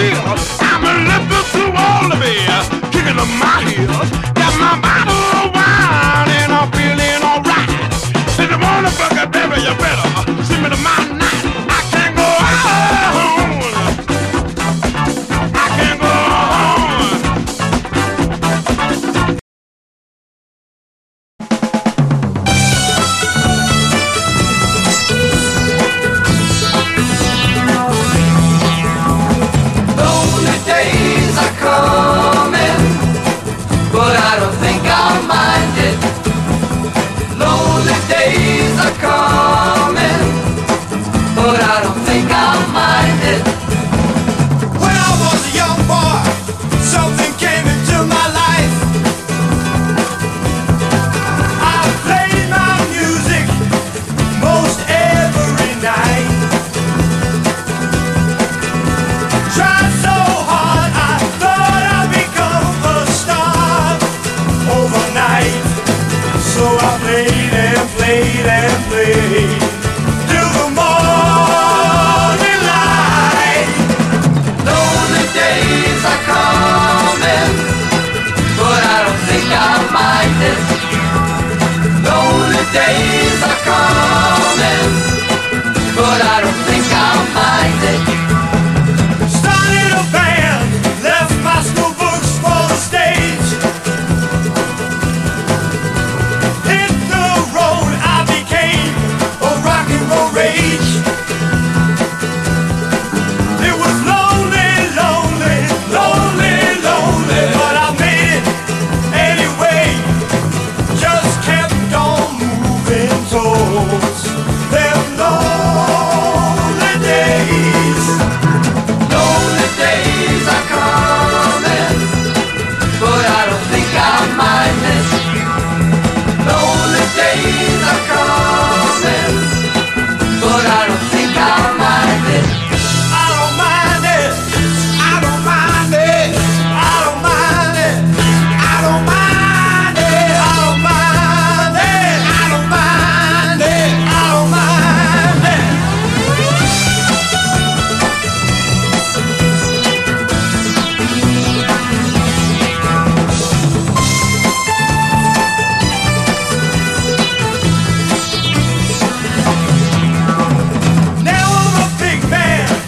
feel. I'm a liquor to all of me, kicking up my heels. Got my bottle of wine and I'm feeling alright. If you wanna fuck it, baby, you better send me to my night. I can't go home. I can't go home. Lonely days are coming, but I don't think I'll mind it. Lonely days are coming, but I don't think I'll mind it. When I was a young boy, something came into my life. I played my music most every night. Tried so hard, I thought I'd become a star overnight. So I played and played and played till the morning light. Lonely days are coming, but I don't think I'll mind it. Lonely days are coming,